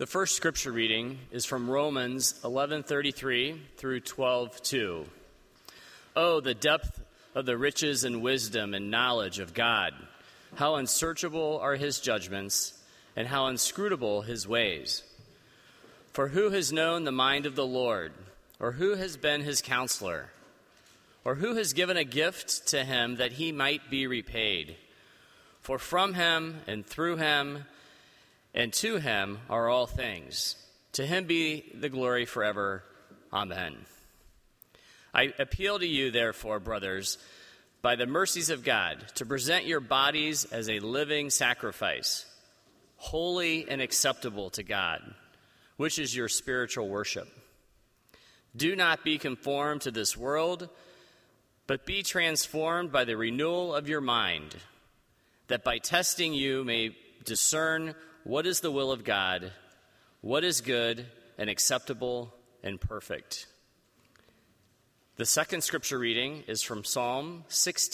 The first scripture reading is from Romans 11:33 through 12:2. Oh, the depth of the riches and wisdom and knowledge of God! How unsearchable are his judgments, and how inscrutable his ways! For who has known the mind of the Lord, or who has been his counselor? Or who has given a gift to him that he might be repaid? For from him and through him and to him are all things. To him be the glory forever. Amen. I appeal to you, therefore, brothers, by the mercies of God, to present your bodies as a living sacrifice, holy and acceptable to God, which is your spiritual worship. Do not be conformed to this world, but be transformed by the renewal of your mind, that by testing you may discern what is the will of God, what is good and acceptable and perfect. The second scripture reading is from Psalm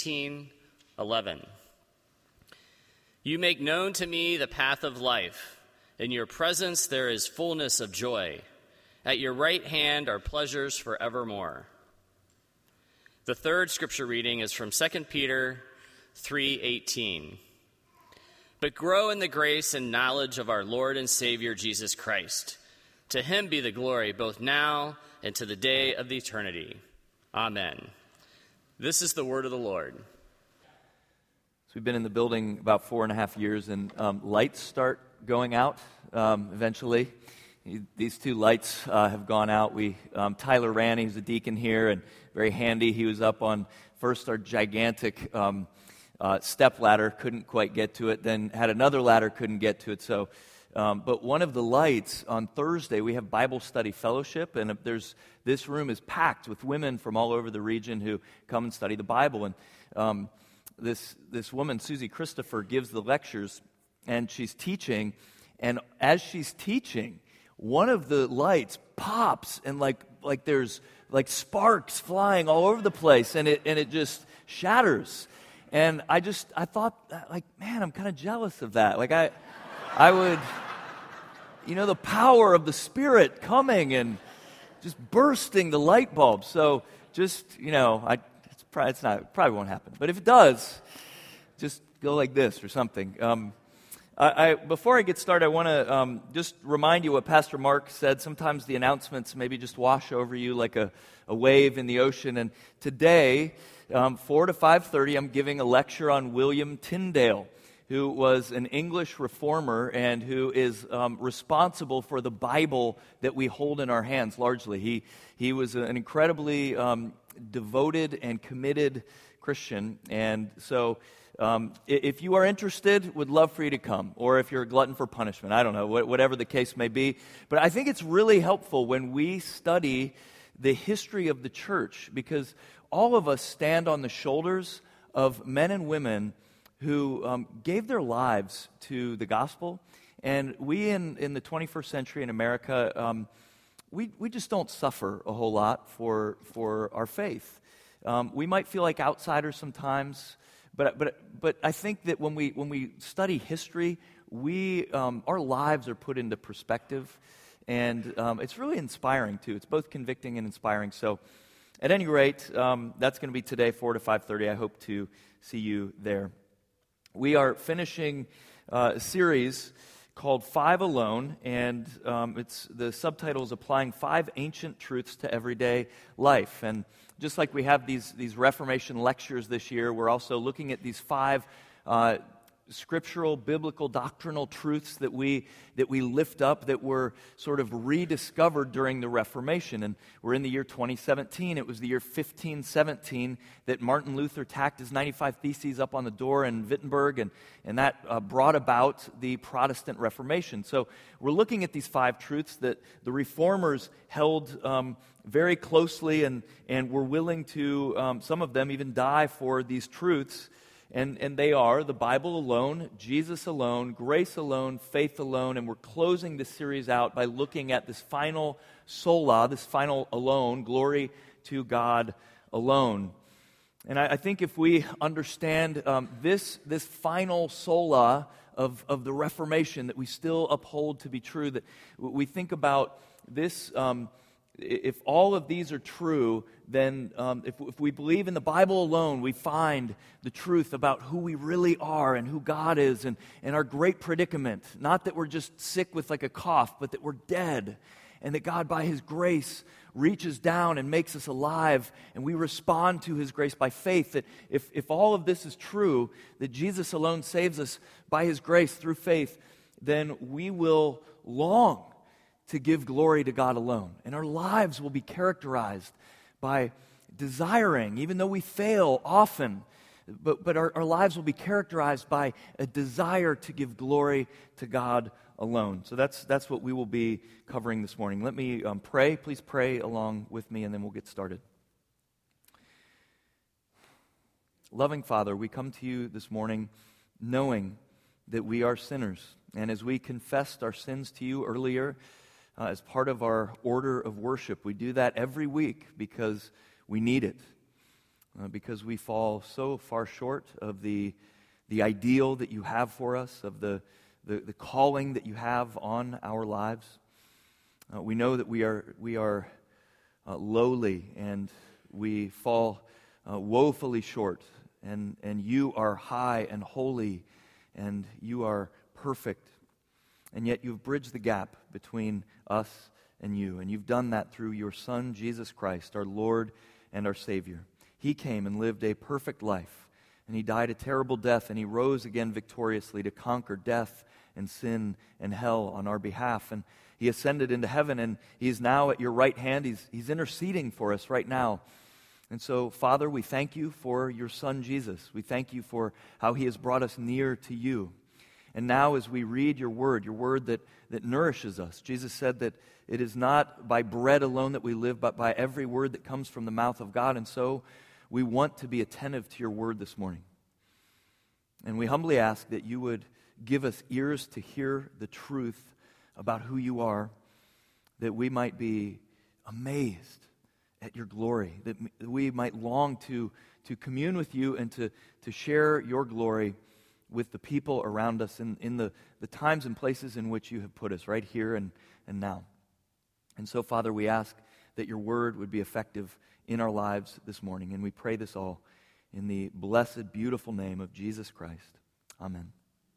16:11. You make known to me the path of life. In your presence there is fullness of joy. At your right hand are pleasures forevermore. The third scripture reading is from 2 Peter 3:18. But grow in the grace and knowledge of our Lord and Savior Jesus Christ. To him be the glory both now and to the day of the eternity. Amen. This is the word of the Lord. So we've been in the building about 4.5 years, and lights start going out eventually. These two lights have gone out. Tyler Ranny, who's a deacon here and very handy, he was up on first our gigantic step ladder, couldn't quite get to it, then had another ladder, couldn't get to it. So, but one of the lights on Thursday, we have Bible study fellowship, and this room is packed with women from all over the region who come and study the Bible. And this woman, Susie Christopher, gives the lectures, and she's teaching. And as she's teaching, one of the lights pops, and like there's like sparks flying all over the place, and it just shatters. And I thought, like, man, I'm kind of jealous of that. Like, I would, the power of the Spirit coming and just bursting the light bulb. So just, it probably won't happen. But if it does, just go like this or something. Before I get started, I want to just remind you what Pastor Mark said. Sometimes the announcements maybe just wash over you like a wave in the ocean. And today, 4 to 5:30, I'm giving a lecture on William Tyndale, who was an English reformer and who is responsible for the Bible that we hold in our hands largely. He was an incredibly devoted and committed Christian. And so if you are interested, would love for you to come. Or if you're a glutton for punishment, I don't know, whatever the case may be. But I think it's really helpful when we study the history of the church, because all of us stand on the shoulders of men and women who gave their lives to the gospel. And we in the 21st century in America, we just don't suffer a whole lot for our faith. We might feel like outsiders sometimes, but I think that when we study history, our lives are put into perspective, and it's really inspiring too. It's both convicting and inspiring. So, at any rate, that's going to be today, 4 to 5:30. I hope to see you there. We are finishing a series called 5 Alone, and the subtitle is Applying 5 Ancient Truths to Everyday Life. And just like we have these Reformation lectures this year, we're also looking at these 5 scriptural, biblical, doctrinal truths that we lift up, that were sort of rediscovered during the Reformation. And we're in the year 2017. It was the year 1517 that Martin Luther tacked his 95 Theses up on the door in Wittenberg, and that brought about the Protestant Reformation. So we're looking at these 5 truths that the Reformers held very closely, and were willing to, some of them even die for these truths. And they are the Bible alone, Jesus alone, grace alone, faith alone. And we're closing this series out by looking at this final sola, this final alone, glory to God alone. And I think if we understand this final sola of the Reformation that we still uphold to be true, that we think about this. If all of these are true, then if we believe in the Bible alone, we find the truth about who we really are and who God is and our great predicament. Not that we're just sick with like a cough, but that we're dead, and that God, by His grace, reaches down and makes us alive, and we respond to His grace by faith. That if all of this is true, that Jesus alone saves us by His grace through faith, then we will long to give glory to God alone. And our lives will be characterized by desiring, even though we fail often, but our lives will be characterized by a desire to give glory to God alone. So that's what we will be covering this morning. Let me pray. Please pray along with me, and then we'll get started. Loving Father, we come to you this morning knowing that we are sinners. And as we confessed our sins to you earlier, as part of our order of worship, we do that every week because we need it, because we fall so far short of the ideal that you have for us, of the calling that you have on our lives. We know that we are lowly, and we fall woefully short, and you are high and holy, and you are perfect. And yet you've bridged the gap between us and you. And you've done that through your Son, Jesus Christ, our Lord and our Savior. He came and lived a perfect life. And He died a terrible death. And He rose again victoriously to conquer death and sin and hell on our behalf. And He ascended into heaven. And He is now at your right hand. He's interceding for us right now. And so, Father, we thank you for your Son, Jesus. We thank you for how He has brought us near to you. And now as we read your word that nourishes us, Jesus said that it is not by bread alone that we live, but by every word that comes from the mouth of God. And so we want to be attentive to your word this morning. And we humbly ask that you would give us ears to hear the truth about who you are, that we might be amazed at your glory, that we might long to commune with you and to share your glory with the people around us in the times and places in which you have put us, right here and now. And so, Father, we ask that your word would be effective in our lives this morning. And we pray this all in the blessed, beautiful name of Jesus Christ. Amen.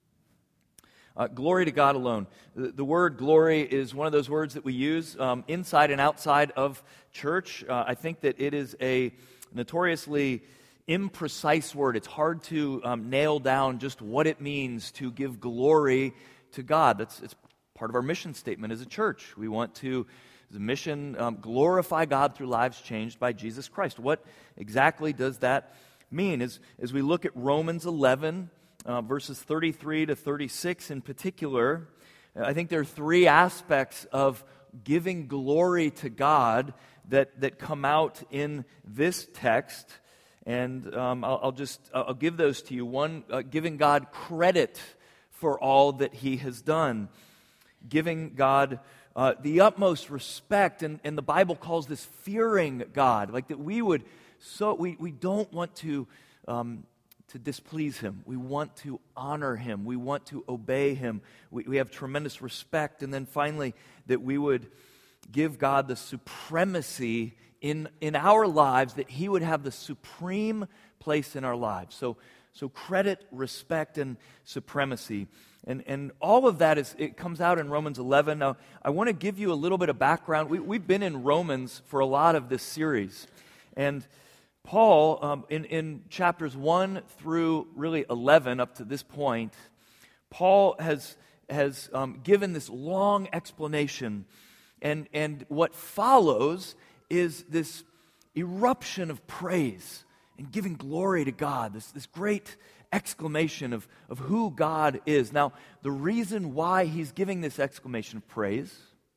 Glory to God alone. The word glory is one of those words that we use inside and outside of church. I think that it is a notoriously imprecise word. It's hard to nail down just what it means to give glory to God. It's part of our mission statement as a church. We want to, as a mission, glorify God through lives changed by Jesus Christ. What exactly does that mean? As we look at Romans 11, verses 33 to 36 in particular, I think there are three aspects of giving glory to God that come out in this text. And I'll give those to you. One, giving God credit for all that He has done. Giving God the utmost respect. And the Bible calls this fearing God. Like that we don't want to displease Him. We want to honor Him. We want to obey Him. We have tremendous respect. And then finally, that we would give God the supremacy in our lives, that He would have the supreme place in our lives. So credit, respect, and supremacy. And all of that it comes out in Romans 11. Now, I want to give you a little bit of background. We've been in Romans for a lot of this series. And Paul, in chapters 1 through really 11 up to this point, Paul has given this long explanation. And what follows is this eruption of praise and giving glory to God, this great exclamation of who God is. Now, the reason why he's giving this exclamation of praise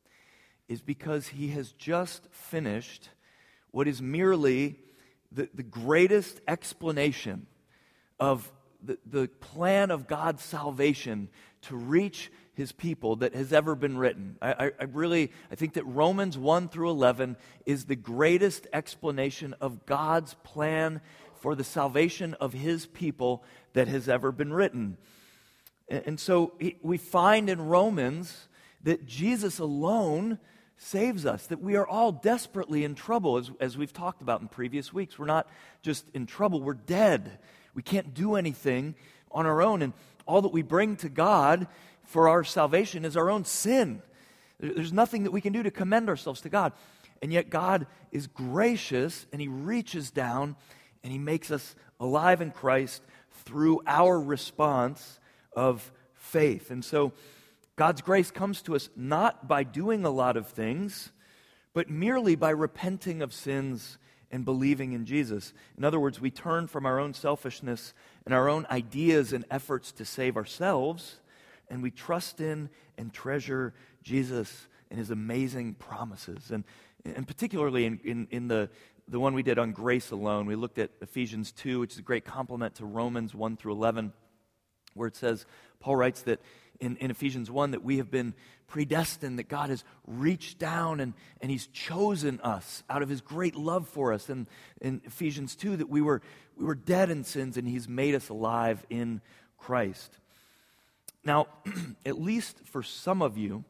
is because he has just finished what is merely the greatest explanation of the plan of God's salvation to reach His people that has ever been written. I think that Romans 1 through 11 is the greatest explanation of God's plan for the salvation of His people that has ever been written. And so we find in Romans that Jesus alone saves us, that we are all desperately in trouble, as we've talked about in previous weeks. We're not just in trouble, we're dead. We can't do anything on our own, and all that we bring to God for our salvation is our own sin. There's nothing that we can do to commend ourselves to God. And yet God is gracious, and He reaches down, and He makes us alive in Christ through our response of faith. And so God's grace comes to us not by doing a lot of things, but merely by repenting of sins and believing in Jesus. In other words, we turn from our own selfishness and our own ideas and efforts to save ourselves, and we trust in and treasure Jesus and His amazing promises. And particularly in the one we did on grace alone, we looked at Ephesians 2, which is a great complement to Romans 1 through 11, where it says, Paul writes that in Ephesians 1 that we have been predestined, that God has reached down and He's chosen us out of His great love for us. And in Ephesians 2 that we were dead in sins and He's made us alive in Christ. Now, at least for some of you,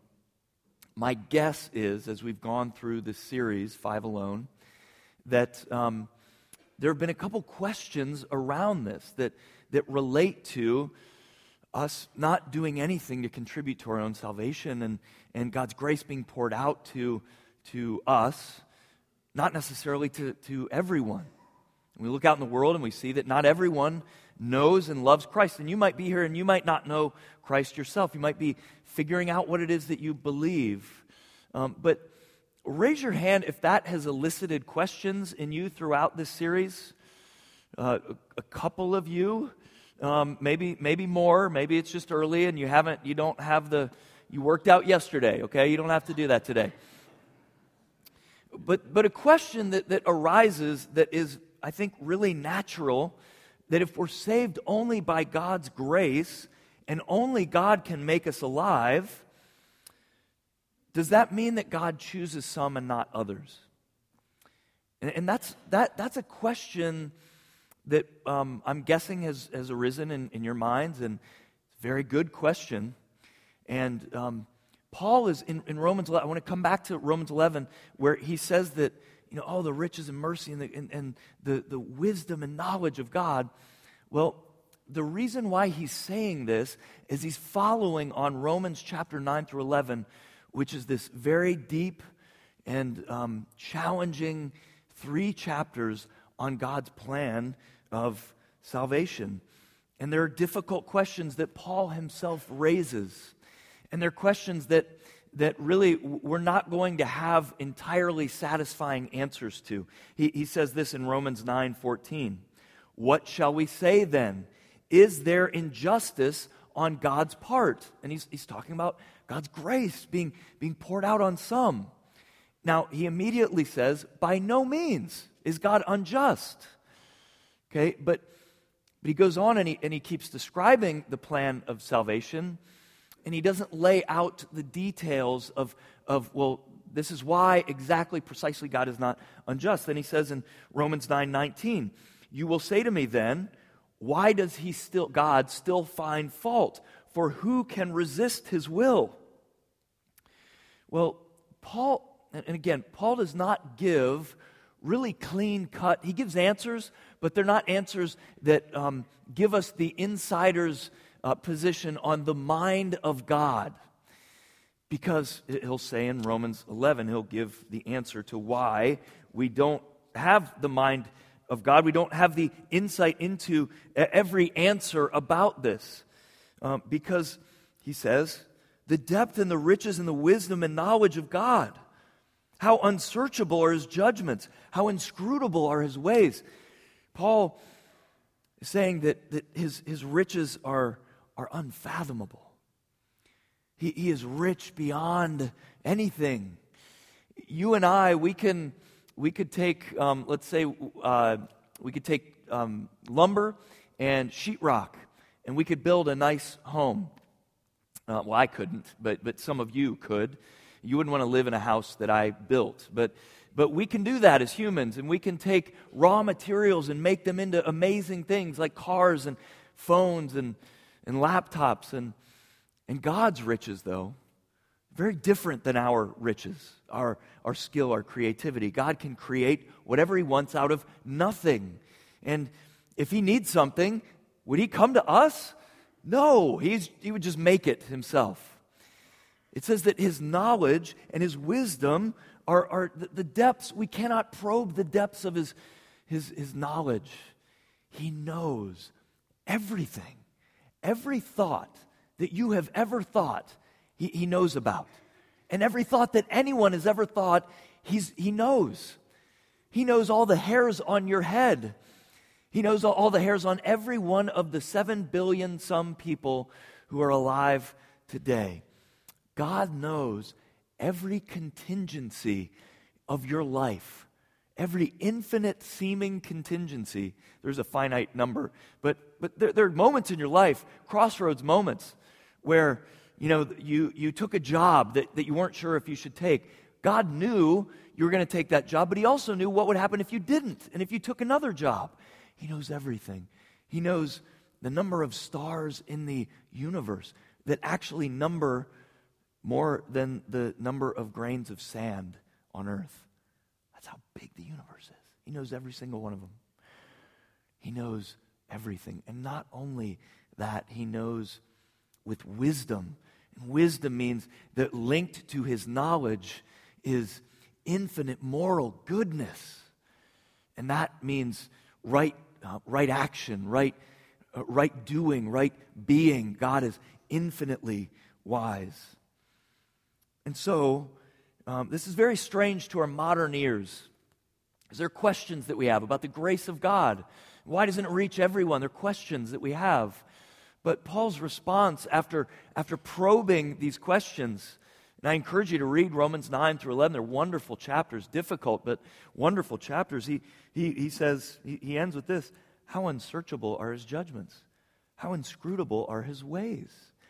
my guess is, as we've gone through this series, 5 Alone, that there have been a couple questions around this that relate to us not doing anything to contribute to our own salvation and God's grace being poured out to us, not necessarily to everyone. We look out in the world and we see that not everyone knows and loves Christ. And you might be here and you might not know Christ yourself. You might be figuring out what it is that you believe. But raise your hand if that has elicited questions in you throughout this series. A couple of you. Maybe more. Maybe it's just early and you worked out yesterday, okay? You don't have to do that today. But a question that arises that is, I think, really natural, that if we're saved only by God's grace and only God can make us alive, does that mean that God chooses some and not others? And that's a question that I'm guessing has arisen in your minds, and it's a very good question. And Paul is in Romans 11. I want to come back to Romans 11, where he says that, the riches and mercy and the wisdom and knowledge of God. Well, the reason why he's saying this is he's following on Romans chapter 9 through 11, which is this very deep and challenging 3 chapters on God's plan of salvation. And there are difficult questions that Paul himself raises. And they're questions that really we're not going to have entirely satisfying answers to. He says this in Romans 9:14. What shall we say then? Is there injustice on God's part? And he's talking about God's grace being poured out on some. Now, he immediately says, by no means is God unjust. Okay, but he goes on and he keeps describing the plan of salvation, and he doesn't lay out the details of this is why exactly precisely God is not unjust. Then he says in Romans 9:19, you will say to me then, why does God still find fault? For who can resist His will? Well, Paul does not give really clean cut. He gives answers, but they're not answers that give us the insider's position on the mind of God. Because he'll say in Romans 11, he'll give the answer to why we don't have the mind of God. We don't have the insight into every answer about this. Because he says, the depth and the riches and the wisdom and knowledge of God. How unsearchable are His judgments. How inscrutable are His ways. Paul is saying that his riches are unfathomable. He is rich beyond anything. You and I, we could take, let's say, we could take lumber and sheetrock, and we could build a nice home. Well, I couldn't, but some of you could. You wouldn't want to live in a house that I built, but we can do that as humans, and we can take raw materials and make them into amazing things like cars and phones and and laptops and God's riches, though, very different than our riches, our skill, our creativity. God can create whatever He wants out of nothing. And if He needs something, would He come to us? No, He would just make it Himself. It says that His knowledge and His wisdom are the depths. We cannot probe the depths of His knowledge. He knows everything. Every thought that you have ever thought, He knows about. And every thought that anyone has ever thought, He knows. He knows all the hairs on your head. He knows all the hairs on every one of the 7 billion some people who are alive today. God knows every contingency of your life, every infinite seeming contingency. There's a finite number, but there are moments in your life, crossroads moments, where you took a job that you weren't sure if you should take. God knew you were going to take that job, but He also knew what would happen if you didn't, and if you took another job. He knows everything. He knows the number of stars in the universe that actually number more than the number of grains of sand on earth. That's how big the universe is. He knows every single one of them. He knows everything. And not only that, He knows with wisdom. And wisdom means that linked to His knowledge is infinite moral goodness. And that means right action, right doing, right being. God is infinitely wise. And so, this is very strange to our modern ears. There are questions that we have about the grace of God. Why doesn't it reach everyone? There are questions that we have. But Paul's response after probing these questions, and I encourage you to read Romans 9 through 11. They're wonderful chapters, difficult but wonderful chapters. He says, he ends with this: how unsearchable are His judgments? How inscrutable are His ways?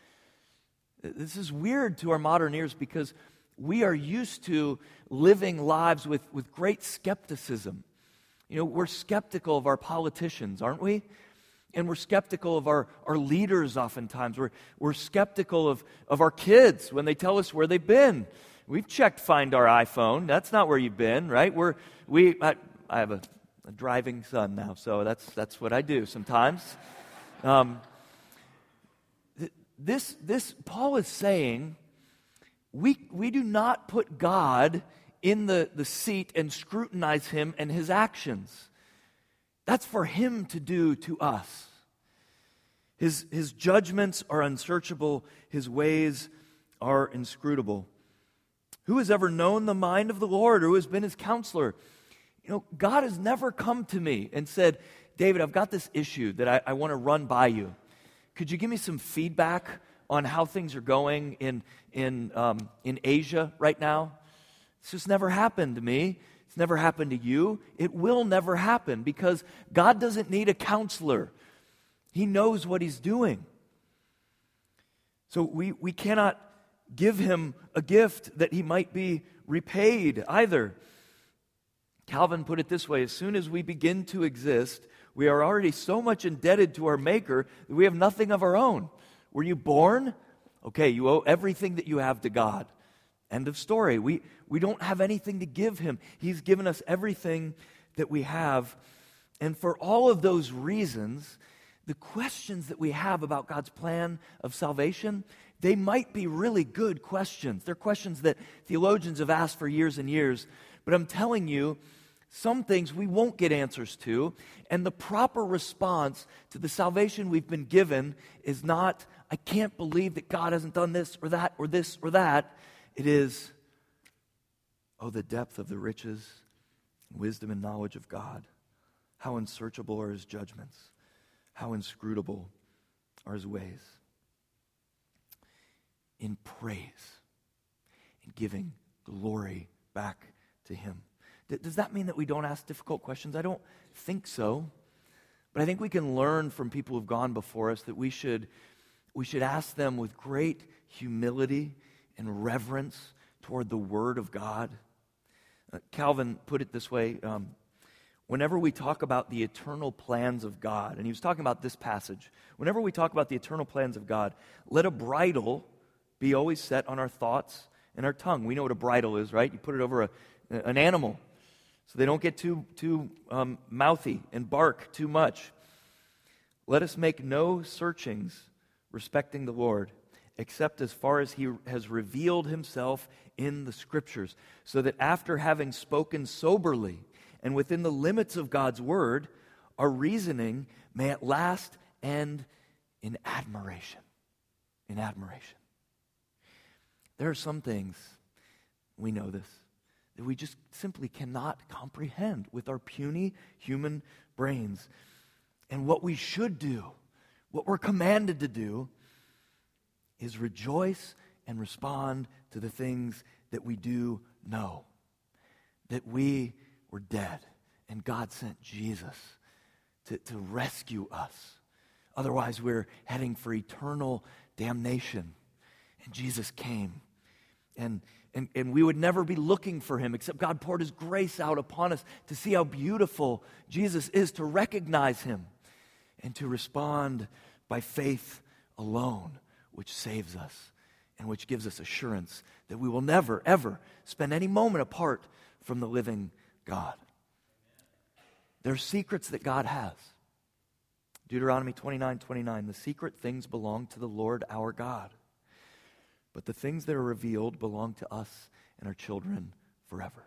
This is weird to our modern ears because we are used to living lives with great skepticism. We're skeptical of our politicians, aren't we? And we're skeptical of our leaders oftentimes. We're skeptical of our kids when they tell us where they've been. We've checked Find Our iPhone. That's not where you've been, right? I have a driving son now, so that's what I do sometimes. This Paul is saying, we do not put God in the seat and scrutinize Him and His actions. That's for Him to do to us. His judgments are unsearchable. His ways are inscrutable. Who has ever known the mind of the Lord, or who has been His counselor? God has never come to me and said, David, I've got this issue that I want to run by you. Could you give me some feedback on how things are going in Asia right now? It's just never happened to me. It's never happened to you. It will never happen because God doesn't need a counselor. He knows what He's doing. So we cannot give Him a gift that He might be repaid either. Calvin put it this way: as soon as we begin to exist, we are already so much indebted to our Maker that we have nothing of our own. Were you born? Okay, you owe everything that you have to God. End of story. We don't have anything to give Him. He's given us everything that we have. And for all of those reasons, the questions that we have about God's plan of salvation, they might be really good questions. They're questions that theologians have asked for years and years. But I'm telling you, some things we won't get answers to. And the proper response to the salvation we've been given is not, I can't believe that God hasn't done this or that or this or that. It is, oh, the depth of the riches, wisdom, and knowledge of God. How unsearchable are His judgments. How inscrutable are His ways. In praise, in giving glory back to Him. Does that mean that we don't ask difficult questions? I don't think so. But I think we can learn from people who've gone before us that we should ask them with great humility and reverence toward the Word of God. Calvin put it this way: whenever we talk about the eternal plans of God, and he was talking about this passage, whenever we talk about the eternal plans of God, let a bridle be always set on our thoughts and our tongue. We know what a bridle is, right? You put it over an animal so they don't get too mouthy and bark too much. Let us make no searchings respecting the Lord, except as far as he has revealed himself in the Scriptures, so that after having spoken soberly and within the limits of God's word, our reasoning may at last end in admiration. In admiration. There are some things, we know this, that we just simply cannot comprehend with our puny human brains. And what we should do, what we're commanded to do, is rejoice and respond to the things that we do know. That we were dead, and God sent Jesus to rescue us. Otherwise, we're heading for eternal damnation. And Jesus came. And we would never be looking for him, except God poured his grace out upon us to see how beautiful Jesus is, to recognize him, and to respond by faith alone, which saves us and which gives us assurance that we will never, ever spend any moment apart from the living God. There are secrets that God has. Deuteronomy 29:29, the secret things belong to the Lord our God, but the things that are revealed belong to us and our children forever.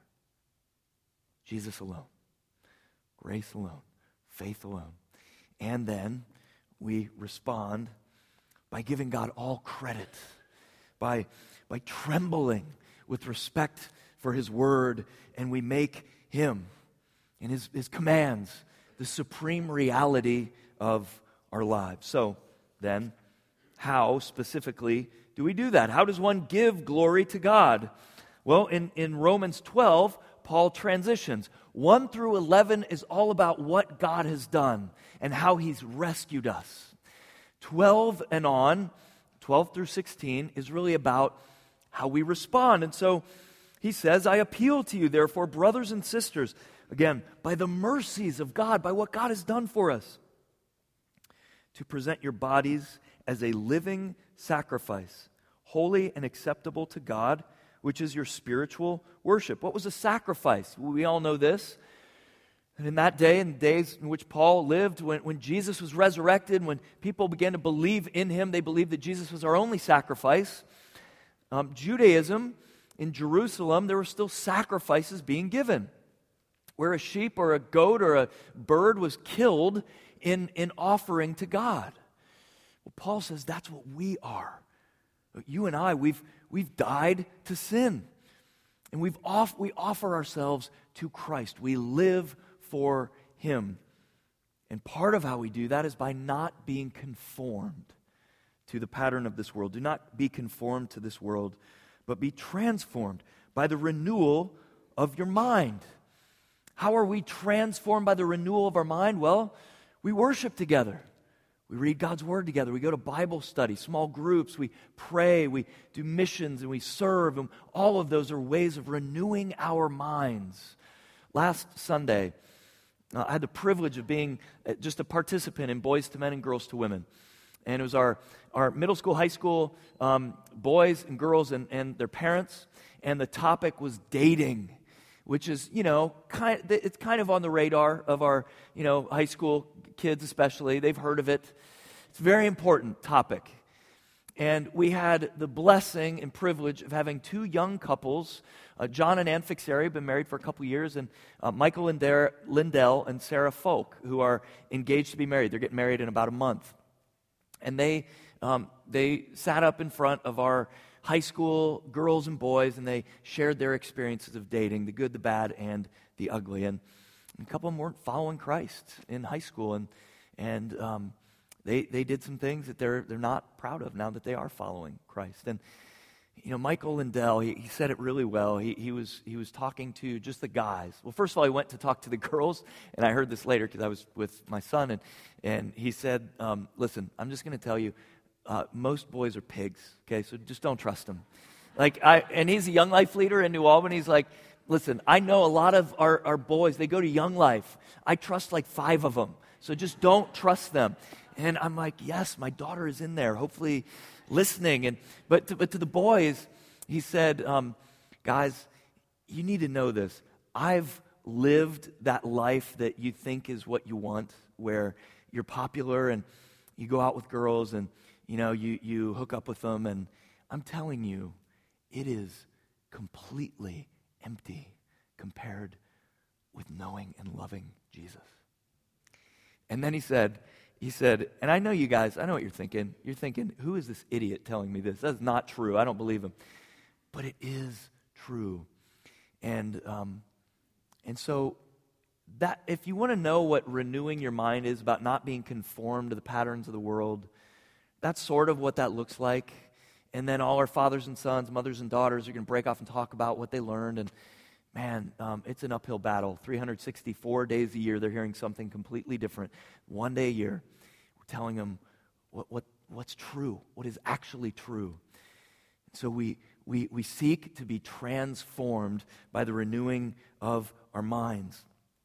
Jesus alone, grace alone, faith alone. And then we respond by giving God all credit, by trembling with respect for his word, and we make him and his commands the supreme reality of our lives. So then, how specifically do we do that? How does one give glory to God? Well, in Romans 12, Paul transitions. 1 through 11 is all about what God has done and how he's rescued us. 12 and on, 12 through 16, is really about how we respond. And so he says, I appeal to you, therefore, brothers and sisters, again, by the mercies of God, by what God has done for us, to present your bodies as a living sacrifice, holy and acceptable to God, which is your spiritual worship. What was a sacrifice? We all know this. And in that day, in the days in which Paul lived, when Jesus was resurrected, when people began to believe in him, they believed that Jesus was our only sacrifice. Judaism, in Jerusalem, there were still sacrifices being given, where a sheep or a goat or a bird was killed in offering to God. Well, Paul says that's what we are. You and I, we've died to sin. And we offer ourselves to Christ. We live for him. And part of how we do that is by not being conformed to the pattern of this world. Do not be conformed to this world, but be transformed by the renewal of your mind. How are we transformed by the renewal of our mind? Well, we worship together. We read God's Word together. We go to Bible study, small groups. We pray. We do missions and we serve. And all of those are ways of renewing our minds. Last Sunday, I had the privilege of being just a participant in Boys to Men and Girls to Women. And it was our middle school, high school boys and girls and their parents. And the topic was dating, which is, it's kind of on the radar of our, high school kids especially. They've heard of it. It's a very important topic. And we had the blessing and privilege of having two young couples, John and Ann Fixeri, have been married for a couple years, and Michael Lindell and Sarah Folk, who are engaged to be married. They're getting married in about a month. And they sat up in front of our high school girls and boys, and they shared their experiences of dating, the good, the bad, and the ugly. And a couple of them weren't following Christ in high school, and they did some things that they're not proud of now that they are following Christ. And Michael Lindell, he said it really well. He was talking to just the guys. Well, first of all, he went to talk to the girls, and I heard this later because I was with my son, and he said, "Listen, I'm just going to tell you, most boys are pigs. Okay, so just don't trust them." And he's a Young Life leader in New Albany. He's like, listen, I know a lot of our boys, they go to Young Life. I trust like 5 of them. So just don't trust them. And I'm like, yes, my daughter is in there, hopefully listening. But to the boys, he said, guys, you need to know this. I've lived that life that you think is what you want, where you're popular and you go out with girls and, you hook up with them. And I'm telling you, it is completely empty compared with knowing and loving Jesus. And then he said, and I know you guys, I know what you're thinking. You're thinking, who is this idiot telling me this? That's not true. I don't believe him. But it is true. And so that if you want to know what renewing your mind is about, not being conformed to the patterns of the world, that's sort of what that looks like. And then all our fathers and sons, mothers and daughters are going to break off and talk about what they learned. And man, it's an uphill battle. 364 days a year, they're hearing something completely different. One day a year, we're telling them what's true, what is actually true. So we seek to be transformed by the renewing of our minds.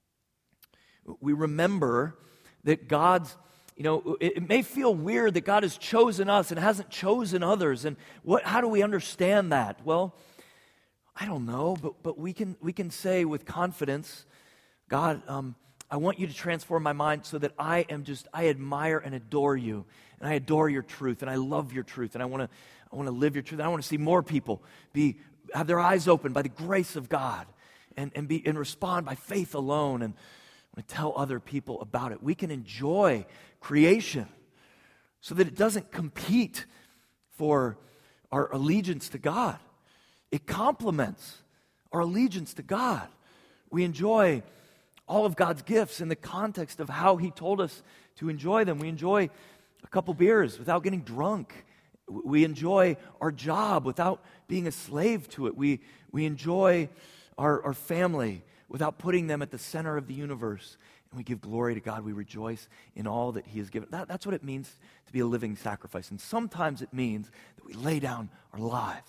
We remember that God's, it may feel weird that God has chosen us and hasn't chosen others. And how do we understand that? Well, I don't know, but we can say with confidence, God, I want you to transform my mind so that I admire and adore you, and I adore your truth, and I love your truth, and I want to live your truth. And I want to see more people have their eyes open by the grace of God, and respond by faith alone, and I want to tell other people about it. We can enjoy creation so that it doesn't compete for our allegiance to God. It complements our allegiance to God. We enjoy all of God's gifts in the context of how He told us to enjoy them. We enjoy a couple beers without getting drunk. We enjoy our job without being a slave to it. We enjoy our family without putting them at the center of the universe. And we give glory to God. We rejoice in all that He has given. That's what it means to be a living sacrifice. And sometimes it means that we lay down our lives.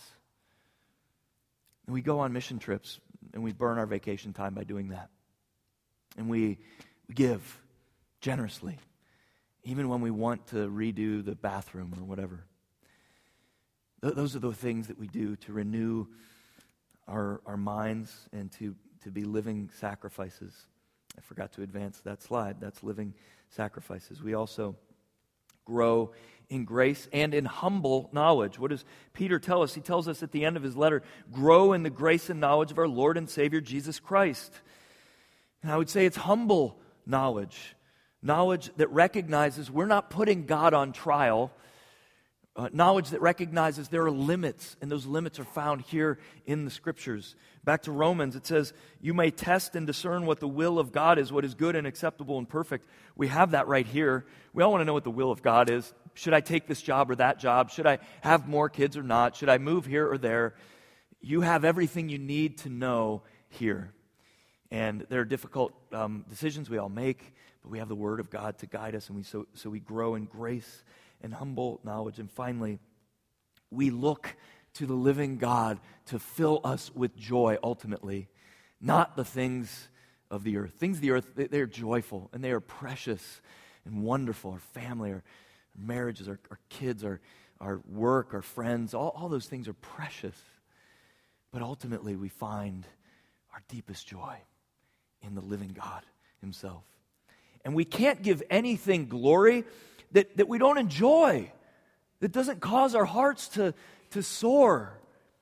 And we go on mission trips, and we burn our vacation time by doing that. And we give generously, even when we want to redo the bathroom or whatever. Those are the things that we do to renew our minds and to be living sacrifices. I forgot to advance that slide. That's living sacrifices. We also grow in grace and in humble knowledge. What does Peter tell us? He tells us at the end of his letter, grow in the grace and knowledge of our Lord and Savior Jesus Christ. And I would say it's humble knowledge. Knowledge that recognizes we're not putting God on trial. Knowledge that recognizes there are limits, and those limits are found here in the Scriptures. Back to Romans, it says, you may test and discern what the will of God is, what is good and acceptable and perfect. We have that right here. We all want to know what the will of God is. Should I take this job or that job? Should I have more kids or not? Should I move here or there? You have everything you need to know here. And there are difficult decisions we all make, but we have the Word of God to guide us, and so we grow in grace and humble knowledge. And finally, we look to the living God to fill us with joy ultimately, not the things of the earth. Things of the earth, they're joyful and they are precious and wonderful. Our family, our marriages, our kids, our work, our friends, all those things are precious. But ultimately, we find our deepest joy in the living God Himself. And we can't give anything glory that we don't enjoy, that doesn't cause our hearts to soar.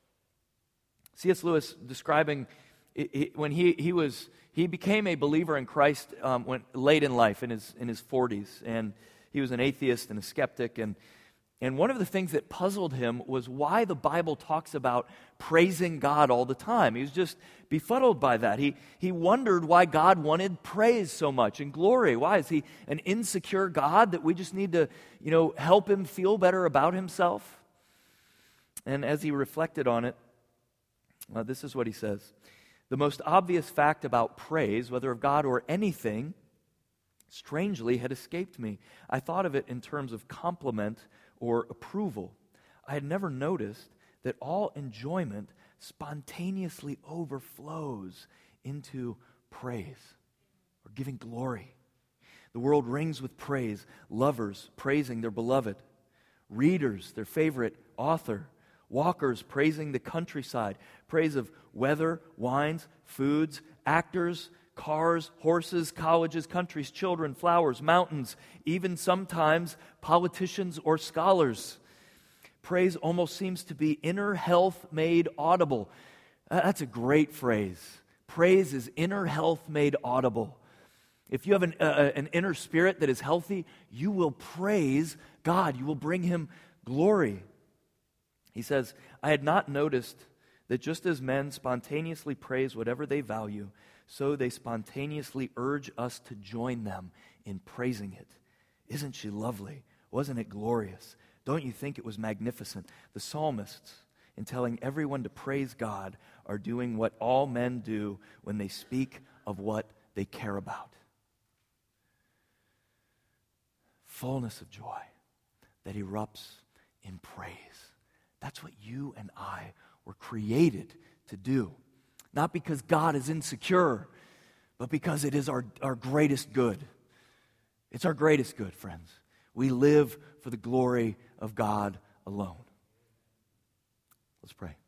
C.S. Lewis describing when he became a believer in Christ when late in life, in his 40s, and he was an atheist and a skeptic, and one of the things that puzzled him was why the Bible talks about praising God all the time. He was just befuddled by that. He wondered why God wanted praise so much and glory. Why? Is He an insecure God that we just need to, help Him feel better about Himself? And as he reflected on it, this is what he says. The most obvious fact about praise, whether of God or anything, strangely had escaped me. I thought of it in terms of compliment or approval. I had never noticed that all enjoyment spontaneously overflows into praise or giving glory. The world rings with praise, lovers praising their beloved, readers their favorite author, walkers praising the countryside, praise of weather, wines, foods, actors, cars, horses, colleges, countries, children, flowers, mountains, even sometimes politicians or scholars. Praise almost seems to be inner health made audible. That's a great phrase. Praise is inner health made audible. If you have an inner spirit that is healthy, you will praise God. You will bring Him glory. He says, I had not noticed that just as men spontaneously praise whatever they value, so they spontaneously urge us to join them in praising it. Isn't she lovely? Wasn't it glorious? Don't you think it was magnificent? The psalmists, in telling everyone to praise God, are doing what all men do when they speak of what they care about. Fullness of joy that erupts in praise. That's what you and I were created to do. Not because God is insecure, but because it is our greatest good. It's our greatest good, friends. We live for the glory of God alone. Let's pray.